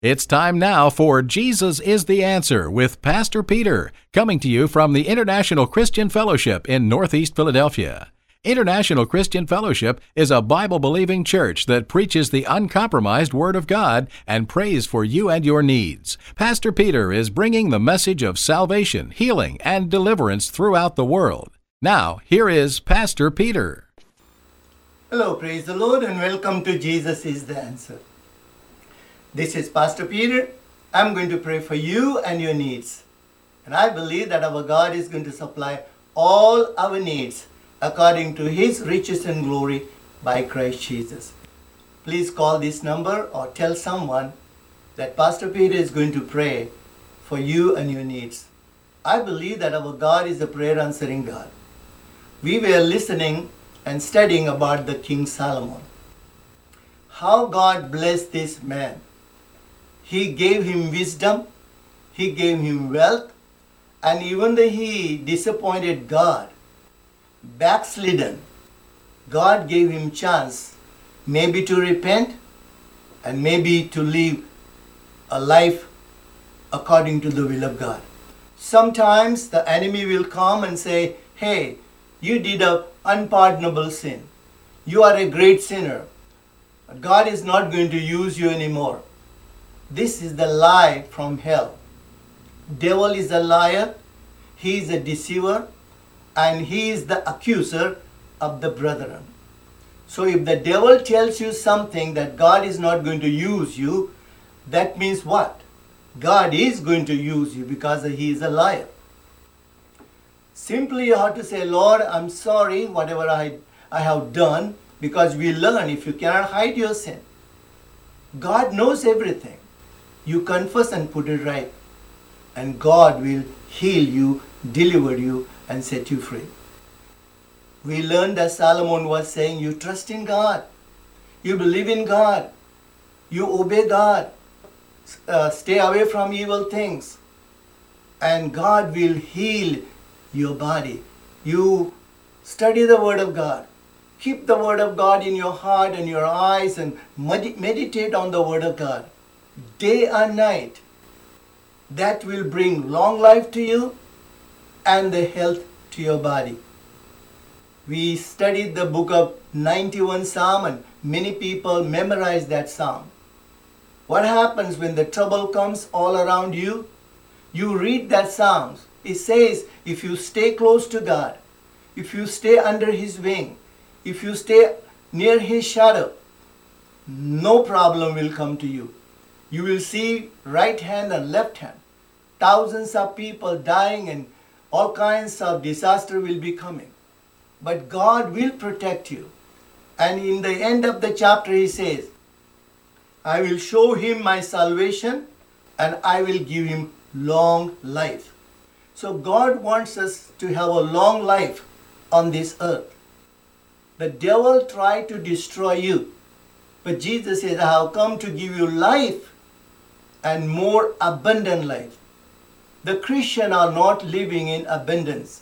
It's time now for Jesus is the Answer with Pastor Peter, coming to you from the International Christian Fellowship in Northeast Philadelphia. International Christian Fellowship is a Bible-believing church that preaches the uncompromised Word of God and prays for you and your needs. Pastor Peter is bringing the message of salvation, healing, and deliverance throughout the world. Now, here is Pastor Peter. Hello, praise the Lord, and welcome to Jesus is the Answer. This is Pastor Peter. I'm going to pray for you and your needs. And I believe that our God is going to supply all our needs according to His riches and glory by Christ Jesus. Please call this number or tell someone that Pastor Peter is going to pray for you and your needs. I believe that our God is a prayer answering God. We were listening and studying about the King Solomon. How God blessed this man. He gave him wisdom, He gave him wealth, and even though he disappointed God, backslidden, God gave him chance maybe to repent and maybe to live a life according to the will of God. Sometimes the enemy will come and say, hey, you did an unpardonable sin. You are a great sinner. God is not going to use you anymore. This is the lie from hell. Devil is a liar, he is a deceiver, and he is the accuser of the brethren. So if the devil tells you something that God is not going to use you, that means what? God is going to use you because he is a liar. Simply you have to say, Lord, I'm sorry whatever I have done, because we learn if you cannot hide your sin. God knows everything. You confess and put it right, and God will heal you, deliver you, and set you free. We learned that Solomon was saying, you trust in God, you believe in God, you obey God, stay away from evil things, and God will heal your body. You study the Word of God. Keep the Word of God in your heart and your eyes and meditate on the Word of God day and night. That will bring long life to you and the health to your body. We studied the book of 91 Psalm, and many people memorize that psalm. What happens when the trouble comes all around you? You read that psalm. It says, if you stay close to God, if you stay under His wing, if you stay near His shadow, no problem will come to you. You will see right hand and left hand. Thousands of people dying and all kinds of disaster will be coming. But God will protect you. And in the end of the chapter He says, I will show him my salvation and I will give him long life. So God wants us to have a long life on this earth. The devil tried to destroy you. But Jesus says, I have come to give you life and more abundant life. The Christians are not living in abundance.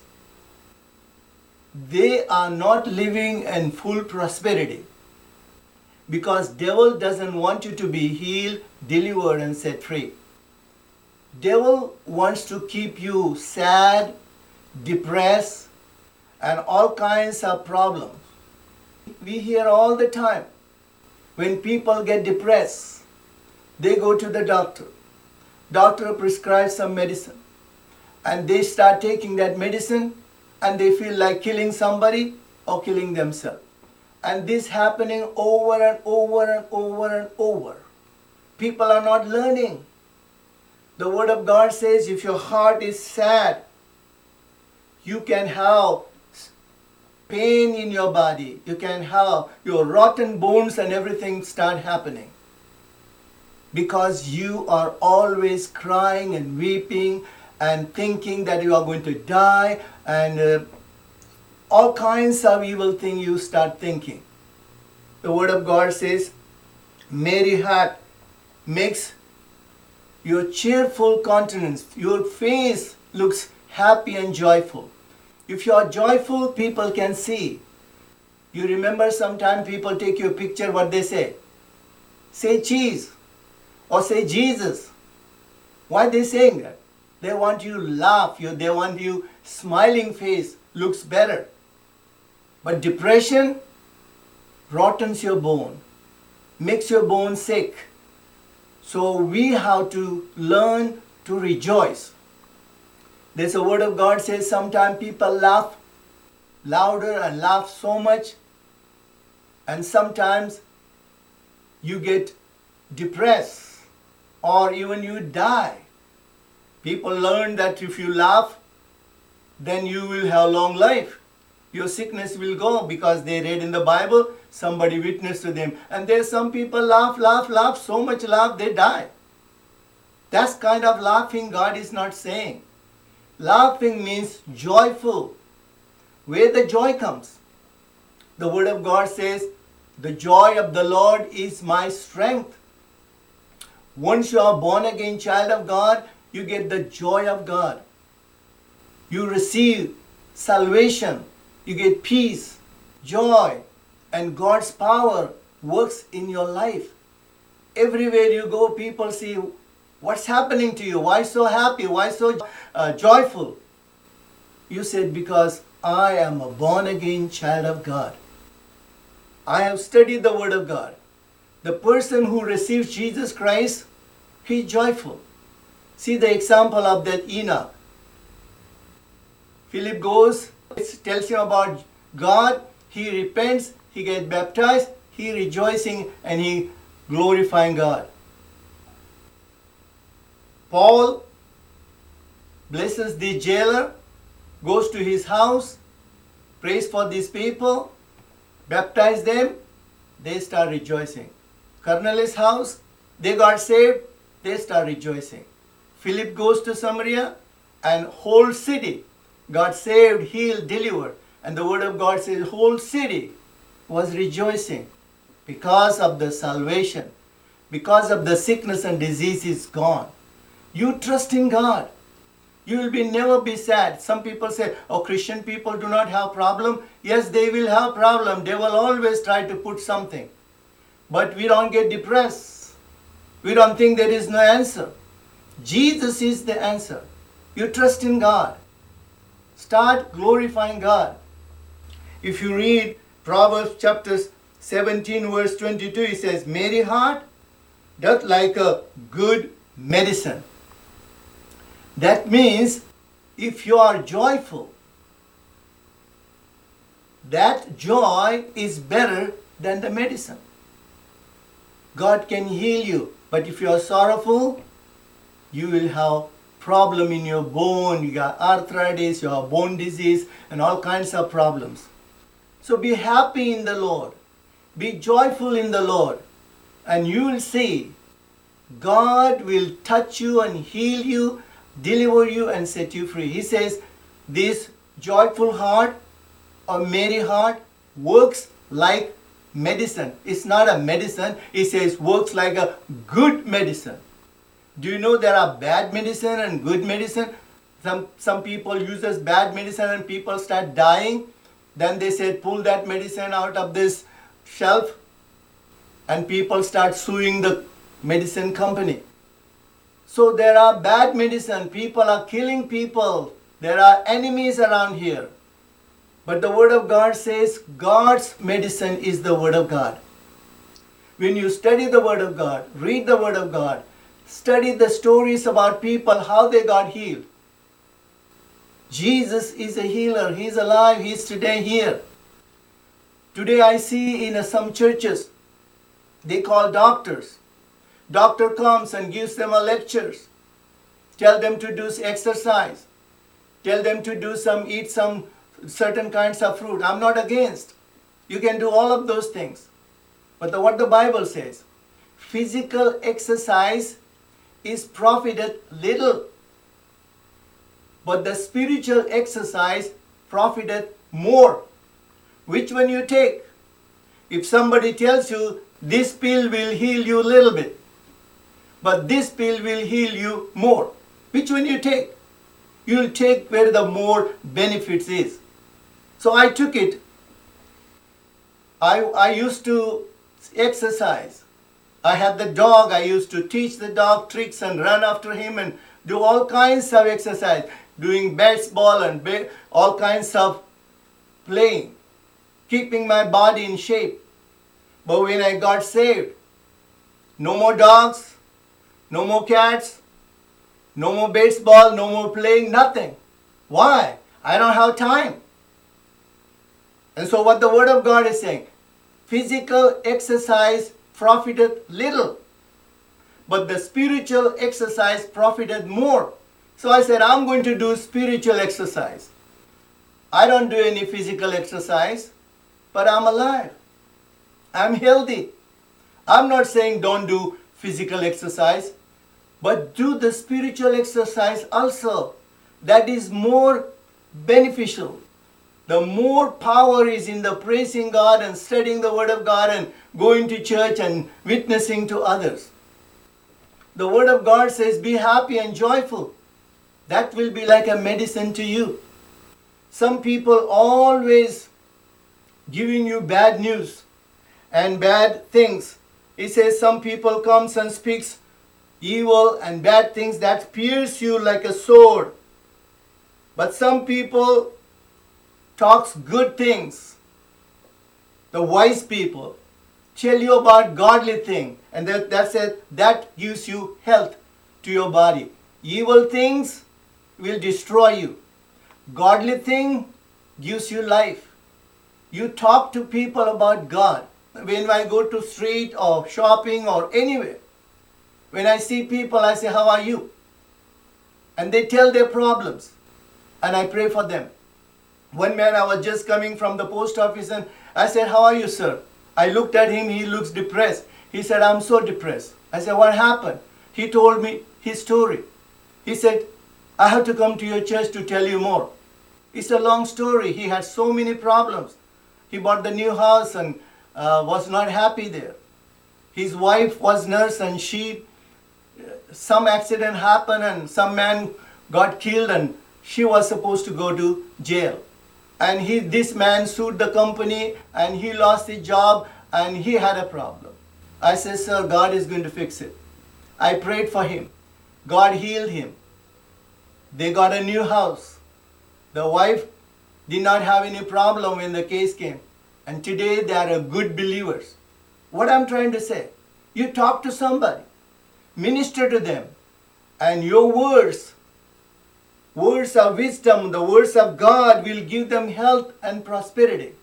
They are not living in full prosperity. Because devil doesn't want you to be healed, delivered, and set free. Devil wants to keep you sad, depressed, and all kinds of problems. We hear all the time, when people get depressed, they go to the doctor. Doctor prescribes some medicine. And they start taking that medicine and they feel like killing somebody or killing themselves. And this happening over and over and over and over. People are not learning. The Word of God says if your heart is sad, you can have pain in your body. You can have your rotten bones and everything start happening. Because you are always crying and weeping and thinking that you are going to die, and all kinds of evil things you start thinking. The Word of God says, merry heart makes your cheerful countenance, your face looks happy and joyful. If you are joyful, people can see. You remember sometimes people take your picture, what they say? Say cheese. or say Jesus. Why are they saying that? They want you to laugh. They want you smiling face looks better. But depression rottens your bone, makes your bone sick. So we have to learn to rejoice. There's a word of God says sometimes people laugh louder and laugh so much, and sometimes you get depressed or even you die. People learn that if you laugh, then you will have long life. Your sickness will go because they read in the Bible, somebody witnessed to them. And there's some people laugh, so much laugh, they die. That's kind of laughing God is not saying. Laughing means joyful, where the joy comes. The word of God says, the joy of the Lord is my strength. Once you are born again child of God, you get the joy of God. You receive salvation. You get peace, joy, and God's power works in your life. Everywhere you go, people see what's happening to you. Why so happy? Why so joyful? You said, because I am a born again child of God. I have studied the Word of God. The person who receives Jesus Christ, he's joyful. See the example of that Enoch. Philip goes, tells him about God, he repents, he gets baptized, he rejoicing and he glorifying God. Paul blesses the jailer, goes to his house, prays for these people, baptize them, they start rejoicing. Cornelius' house, they got saved, they start rejoicing. Philip goes to Samaria and whole city got saved, healed, delivered. And the word of God says whole city was rejoicing because of the salvation, because of the sickness and disease is gone. You trust in God. You will never be sad. Some people say, oh, Christian people do not have problem. Yes, they will have problem. They will always try to put something. But we don't get depressed. We don't think there is no answer. Jesus is the answer. You trust in God. Start glorifying God. If you read Proverbs chapter 17 verse 22, it says, merry heart doth like a good medicine. That means if you are joyful, that joy is better than the medicine. God can heal you, but if you are sorrowful, you will have problem in your bone, you got arthritis, you have bone disease, and all kinds of problems. So be happy in the Lord. Be joyful in the Lord. And you will see God will touch you and heal you, deliver you and set you free. He says this joyful heart or merry heart works like medicine. It's not a medicine. He says works like a good medicine. Do you know there are bad medicine and good medicine? Some people uses bad medicine and people start dying. Then they said pull that medicine out of this shelf and people start suing the medicine company. So there are bad medicine. People are killing people. There are enemies around here. But the Word of God says God's medicine is the Word of God. When you study the Word of God, read the Word of God, study the stories about people, how they got healed. Jesus is a healer. He's alive. He's today here. Today I see in some churches, they call doctors. Doctor comes and gives them a lectures. Tell them to do exercise. Tell them to eat some certain kinds of fruit. I'm not against. You can do all of those things. But what the Bible says, physical exercise is profited little. But the spiritual exercise profited more. Which one you take? If somebody tells you this pill will heal you a little bit, but this pill will heal you more, which one you take? You will take where the more benefits is. So I took it. I used to exercise. I had the dog. I used to teach the dog tricks and run after him and do all kinds of exercise, doing baseball and all kinds of playing, keeping my body in shape. But when I got saved, no more dogs, no more cats, no more baseball, no more playing, nothing. Why? I don't have time. And so what the Word of God is saying, physical exercise profiteth little, but the spiritual exercise profited more. So I said, I'm going to do spiritual exercise. I don't do any physical exercise, but I'm alive. I'm healthy. I'm not saying don't do physical exercise, but do the spiritual exercise also. That is more beneficial. The more power is in the praising God and studying the Word of God and going to church and witnessing to others. The Word of God says, be happy and joyful. That will be like a medicine to you. Some people always giving you bad news and bad things. It says some people comes and speaks evil and bad things that pierce you like a sword. But some people talks good things. The wise people tell you about godly thing, and that gives you health to your body. Evil things will destroy you. Godly thing gives you life. You talk to people about God. When I go to street or shopping or anywhere, when I see people, I say, how are you? And they tell their problems, and I pray for them. One man, I was just coming from the post office and I said, how are you, sir? I looked at him, he looks depressed. He said, I'm so depressed. I said, what happened? He told me his story. He said, I have to come to your church to tell you more. It's a long story. He had so many problems. He bought the new house and was not happy there. His wife was nurse and some accident happened and some man got killed and she was supposed to go to jail. And this man sued the company and he lost his job and he had a problem. I said, sir, God is going to fix it. I prayed for him. God healed him. They got a new house. The wife did not have any problem when the case came. And today they are good believers. What I'm trying to say, you talk to somebody, minister to them, and your words of wisdom, the words of God will give them health and prosperity.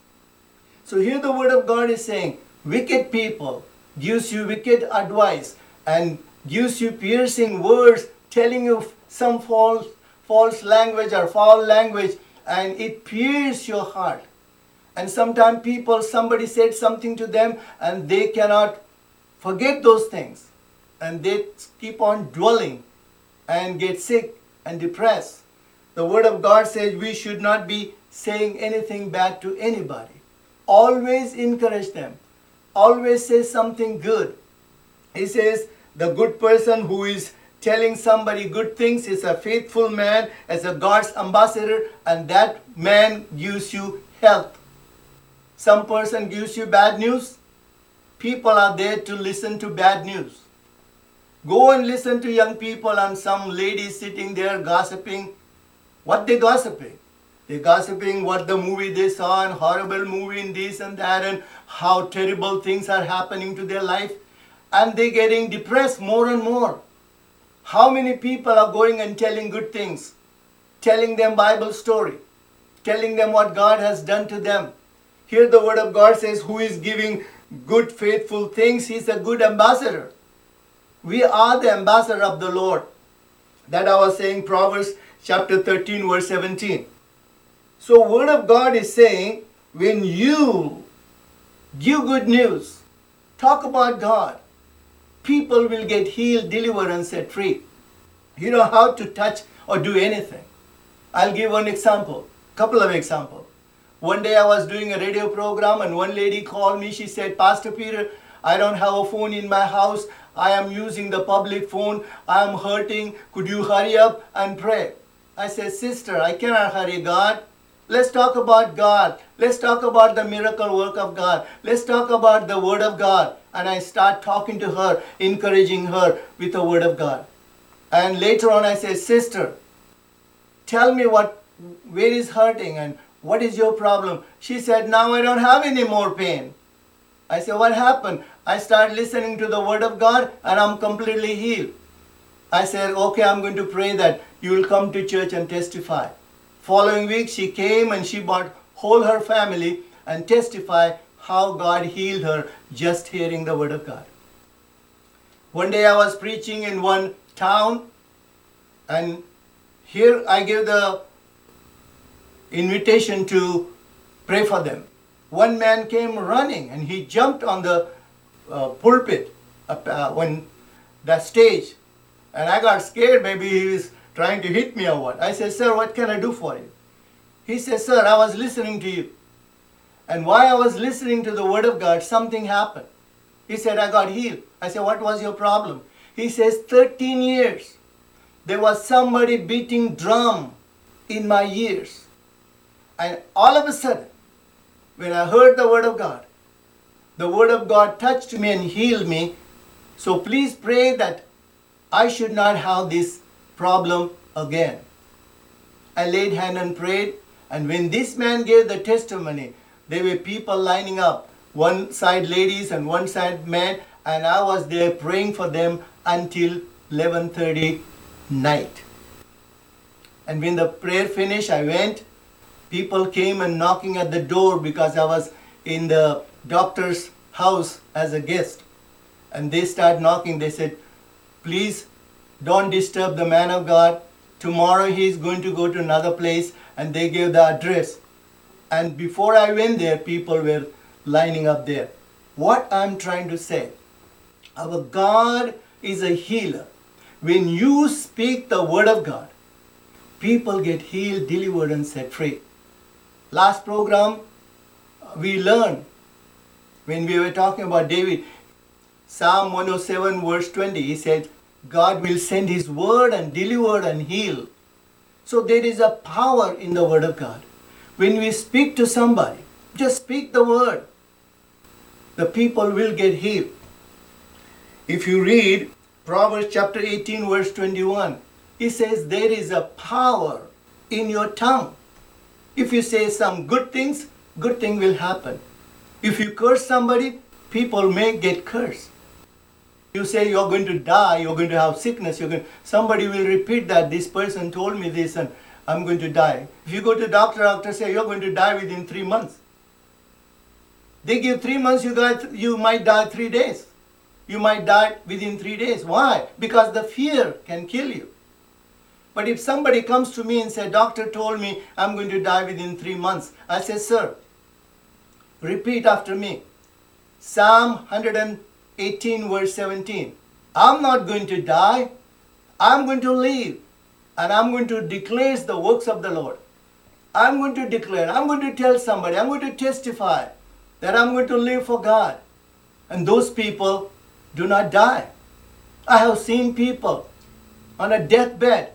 So here the Word of God is saying, wicked people gives you wicked advice and gives you piercing words, telling you some false language or foul language, and it pierces your heart. And sometimes somebody said something to them and they cannot forget those things. And they keep on dwelling and get sick and depressed. The Word of God says we should not be saying anything bad to anybody. Always encourage them. Always say something good. He says the good person who is telling somebody good things is a faithful man, as a God's ambassador, and that man gives you health. Some person gives you bad news. People are there to listen to bad news. Go and listen to young people and some ladies sitting there gossiping. What they gossiping? They're gossiping what the movie they saw and horrible movie and this and that and how terrible things are happening to their life. And they're getting depressed more and more. How many people are going and telling good things? Telling them Bible story. Telling them what God has done to them. Here the Word of God says, who is giving good faithful things, he's a good ambassador. We are the ambassador of the Lord. That I was saying, Proverbs chapter 13 verse 17. So Word of God is saying, when you give good news, talk about God, people will get healed, delivered and set free. You know how to touch or do anything. I'll give one example, couple of examples. One day I was doing a radio program and one lady called me. She said, Pastor Peter, I don't have a phone in my house. I am using the public phone. I am hurting. Could you hurry up and pray? I said, sister, I cannot hurry God. Let's talk about God. Let's talk about the miracle work of God. Let's talk about the Word of God. And I start talking to her, encouraging her with the Word of God. And later on I say, sister, tell me where is hurting and what is your problem? She said, now I don't have any more pain. I said, what happened? I started listening to the Word of God and I'm completely healed. I said, okay, I'm going to pray that you will come to church and testify. Following week, she came and she brought whole her family and testified how God healed her just hearing the Word of God. One day I was preaching in one town, and here I gave the invitation to pray for them. One man came running and he jumped on the pulpit, on the stage, and I got scared. Maybe he was trying to hit me or what. I said, sir, what can I do for you? He said, sir, I was listening to you. And while I was listening to the Word of God, something happened. He said, I got healed. I said, what was your problem? He says, 13 years. There was somebody beating drum in my ears. And all of a sudden, when I heard the Word of God touched me and healed me. So please pray that I should not have this problem again. I laid hand and prayed, and when this man gave the testimony, there were people lining up, one side ladies and one side men, and I was there praying for them until 11:30 night. And when the prayer finished, I went. People came and knocking at the door because I was in the doctor's house as a guest. And they started knocking. They said, please don't disturb the man of God. Tomorrow he is going to go to another place, and they gave the address. And before I went there, people were lining up there. What I'm trying to say, our God is a healer. When you speak the Word of God, people get healed, delivered, and set free. Last program, we learned when we were talking about David, Psalm 107 verse 20, he said, God will send His word and deliver and heal. So there is a power in the Word of God. When we speak to somebody, just speak the word. The people will get healed. If you read Proverbs chapter 18 verse 21, it says there is a power in your tongue. If you say some good things, good thing will happen. If you curse somebody, people may get cursed. You say you're going to die, you're going to have sickness, somebody will repeat that this person told me this and I'm going to die. If you go to doctor say you're going to die within 3 months. They give 3 months, you might die 3 days. You might die within 3 days. Why? Because the fear can kill you. But if somebody comes to me and says, doctor told me I'm going to die within 3 months. I say, sir, repeat after me. Psalm 118 verse 17. I'm not going to die. I'm going to live. And I'm going to declare the works of the Lord. I'm going to declare. I'm going to tell somebody. I'm going to testify that I'm going to live for God. And those people do not die. I have seen people on a deathbed.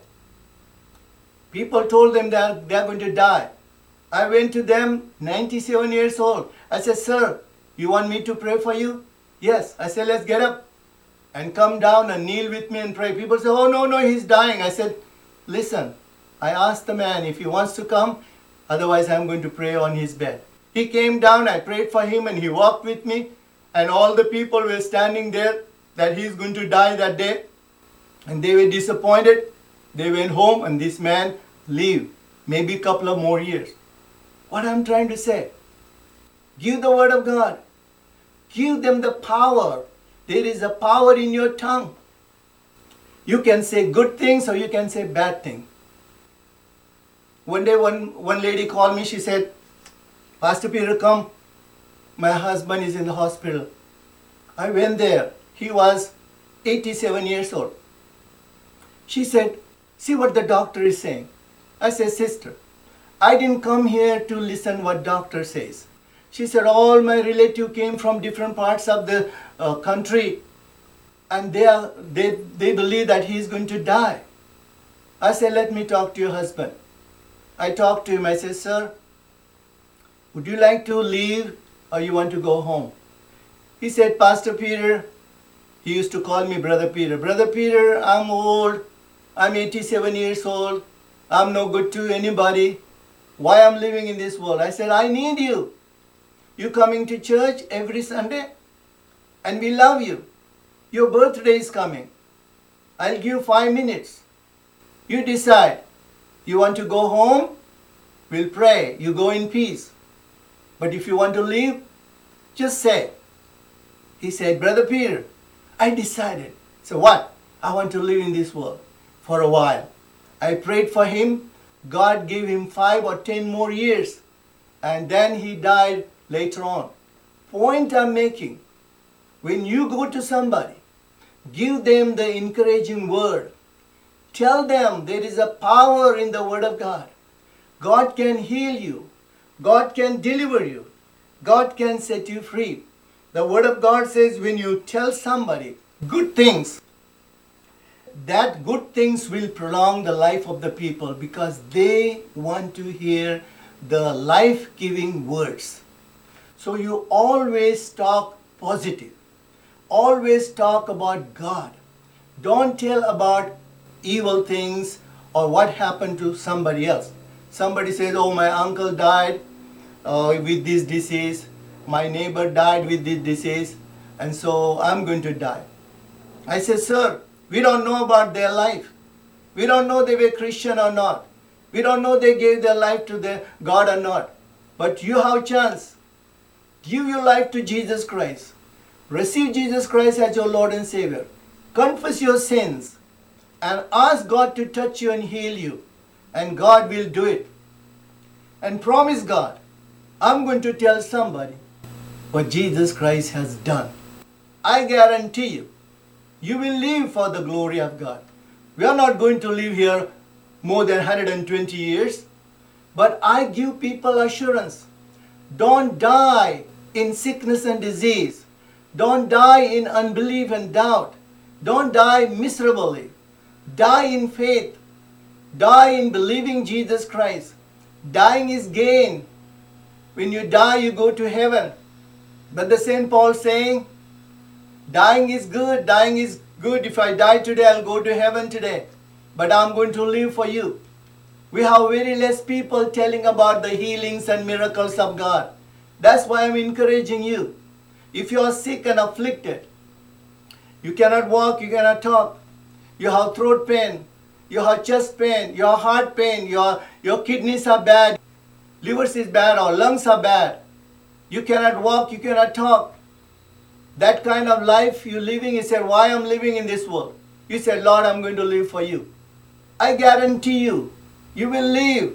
People told them that they're going to die. I went to them, 97 years old. I said, sir, you want me to pray for you? Yes. I said, let's get up and come down and kneel with me and pray. People say, oh, no, he's dying. I said, listen, I asked the man if he wants to come, otherwise I'm going to pray on his bed. He came down, I prayed for him, and he walked with me, and all the people were standing there that he's going to die that day, and they were disappointed. They went home, and this man lived maybe a couple of more years. What I'm trying to say, give the Word of God. Give them the power. There is a power in your tongue. You can say good things or you can say bad things. One day one lady called me. She said, Pastor Peter, come. My husband is in the hospital. I went there. He was 87 years old. She said, see what the doctor is saying. I said, sister, I didn't come here to listen what doctor says. She said, all my relatives came from different parts of the country, and they believe that he is going to die. I said, let me talk to your husband. I talked to him. I said, sir, would you like to leave or you want to go home? He said, Pastor Peter, he used to call me Brother Peter. Brother Peter, I'm old. I'm 87 years old. I'm no good to anybody. Why I'm living in this world? I said, I need you. You coming to church every Sunday? And we love you. Your birthday is coming. I'll give you 5 minutes. You decide. You want to go home? We'll pray. You go in peace. But if you want to leave, just say. He said, Brother Peter, I decided. So what? I want to live in this world for a while. I prayed for him. God gave him 5 or 10 more years. And then he died later on. Point I'm making, when you go to somebody, give them the encouraging word. Tell them there is a power in the word of God. God can heal you. God can deliver you. God can set you free. The word of God says when you tell somebody good things, that good things will prolong the life of the people because they want to hear the life-giving words. So you always talk positive. Always talk about God. Don't tell about evil things or what happened to somebody else. Somebody says, oh, my uncle died with this disease. My neighbor died with this disease. And so I'm going to die. I said, sir, we don't know about their life. We don't know they were Christian or not. We don't know they gave their life to their God or not. But you have a chance. Give your life to Jesus Christ. Receive Jesus Christ as your Lord and Savior. Confess your sins and ask God to touch you and heal you. And God will do it. And promise God, I'm going to tell somebody what Jesus Christ has done. I guarantee you, you will live for the glory of God. We are not going to live here more than 120 years. But I give people assurance. Don't die in sickness and disease. Don't die in unbelief and doubt. Don't die miserably. Die in faith. Die in believing Jesus Christ. Dying is gain. When you die, you go to heaven. But the St. Paul saying, dying is good. Dying is good. If I die today, I'll go to heaven today. But I'm going to live for you. We have very less people telling about the healings and miracles of God. That's why I'm encouraging you. If you are sick and afflicted, you cannot walk, you cannot talk, you have throat pain, you have chest pain, you have heart pain, your kidneys are bad, liver is bad or lungs are bad, you cannot walk, you cannot talk. That kind of life you're living, you said, why I'm living in this world? You said, Lord, I'm going to live for you. I guarantee you, you will live.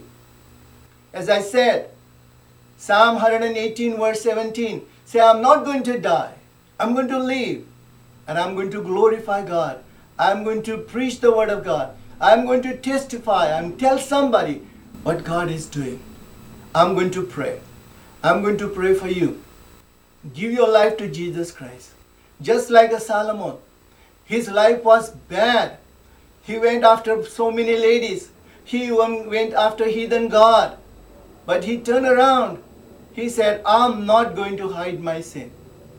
As I said, Psalm 118 verse 17, say, I'm not going to die. I'm going to live. And I'm going to glorify God. I'm going to preach the word of God. I'm going to testify and tell somebody what God is doing. I'm going to pray. I'm going to pray for you. Give your life to Jesus Christ. Just like a Solomon. His life was bad. He went after so many ladies. He went after heathen God. But he turned around. He said, I'm not going to hide my sin.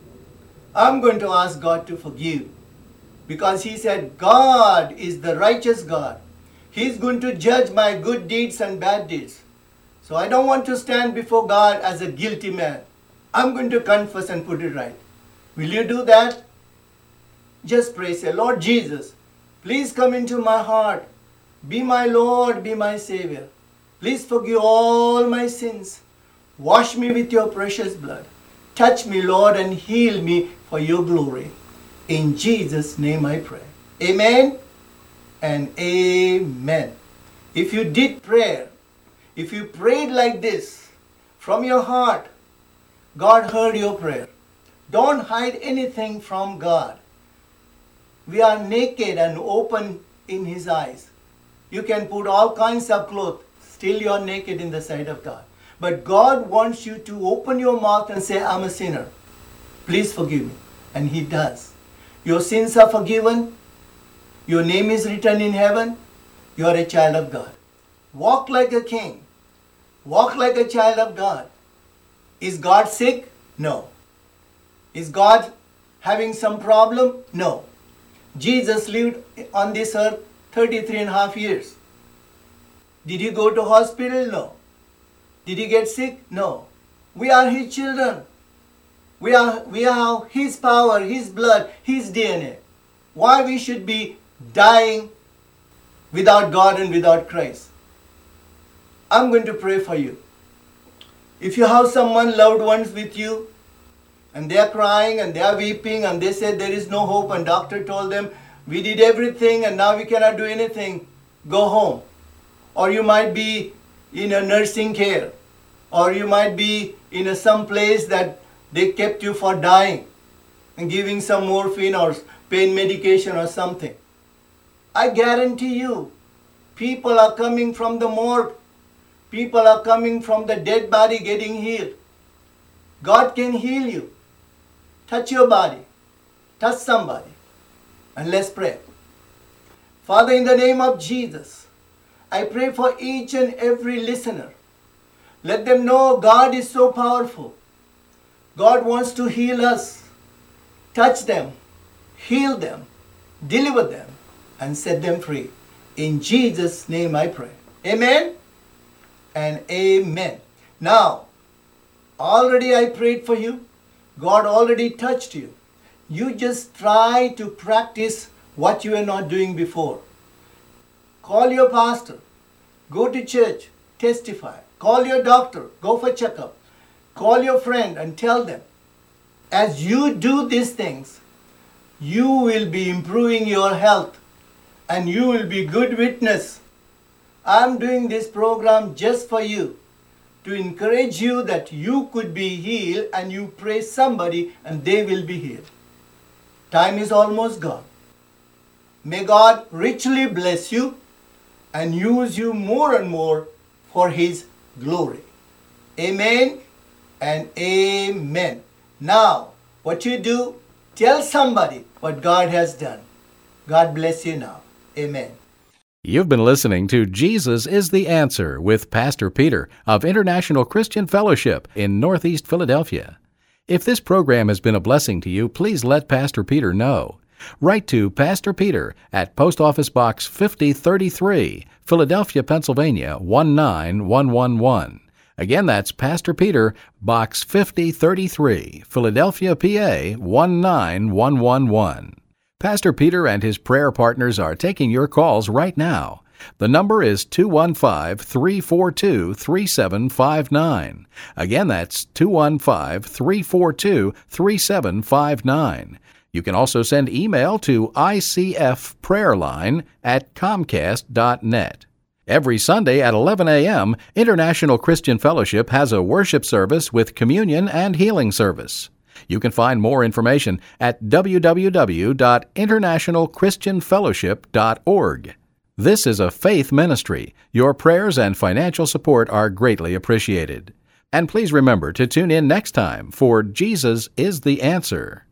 I'm going to ask God to forgive. Because he said, God is the righteous God. He's going to judge my good deeds and bad deeds. So I don't want to stand before God as a guilty man. I'm going to confess and put it right. Will you do that? Just pray, say, Lord Jesus, please come into my heart. Be my Lord, be my Savior. Please forgive all my sins. Wash me with your precious blood. Touch me, Lord, and heal me for your glory. In Jesus' name I pray. Amen and amen. If you did prayer, if you prayed like this from your heart, God heard your prayer. Don't hide anything from God. We are naked and open in His eyes. You can put all kinds of clothes, still you are naked in the sight of God. But God wants you to open your mouth and say, I'm a sinner. Please forgive me. And He does. Your sins are forgiven. Your name is written in heaven. You are a child of God. Walk like a king. Walk like a child of God. Is God sick? No. Is God having some problem? No. Jesus lived on this earth 33 and a half years. Did he go to hospital? No. Did he get sick? No. We are his children. We have his power, his blood, his DNA. Why we should be dying without God and without Christ? I'm going to pray for you. If you have someone, loved ones with you, and they are crying and they are weeping and they said there is no hope and doctor told them, we did everything and now we cannot do anything, go home. Or you might be in a nursing care, or you might be in some place that they kept you for dying and giving some morphine or pain medication or something. I guarantee you, people are coming from the morgue. People are coming from the dead body getting healed. God can heal you. Touch your body. Touch somebody. And let's pray. Father, in the name of Jesus, I pray for each and every listener. Let them know God is so powerful. God wants to heal us. Touch them, heal them, deliver them, and set them free. In Jesus' name I pray. Amen and amen. Now, already I prayed for you. God already touched you. You just try to practice what you were not doing before. Call your pastor. Go to church. Testify. Call your doctor. Go for checkup. Call your friend and tell them. As you do these things, you will be improving your health and you will be good witness. I'm doing this program just for you, to encourage you that you could be healed, and you pray somebody and they will be healed. Time is almost gone. May God richly bless you and use you more and more for His glory. Amen and amen. Now, what you do, tell somebody what God has done. God bless you now. Amen. You've been listening to Jesus is the Answer with Pastor Peter of International Christian Fellowship in Northeast Philadelphia. If this program has been a blessing to you, please let Pastor Peter know. Write to Pastor Peter at Post Office Box 5033, Philadelphia, Pennsylvania 19111. Again, that's Pastor Peter, Box 5033, Philadelphia, PA 19111. Pastor Peter and his prayer partners are taking your calls right now. The number is 215-342-3759. Again, that's 215-342-3759. You can also send email to icfprayerline@comcast.net. Every Sunday at 11 a.m., International Christian Fellowship has a worship service with communion and healing service. You can find more information at www.internationalchristianfellowship.org. This is a faith ministry. Your prayers and financial support are greatly appreciated. And please remember to tune in next time for Jesus is the Answer.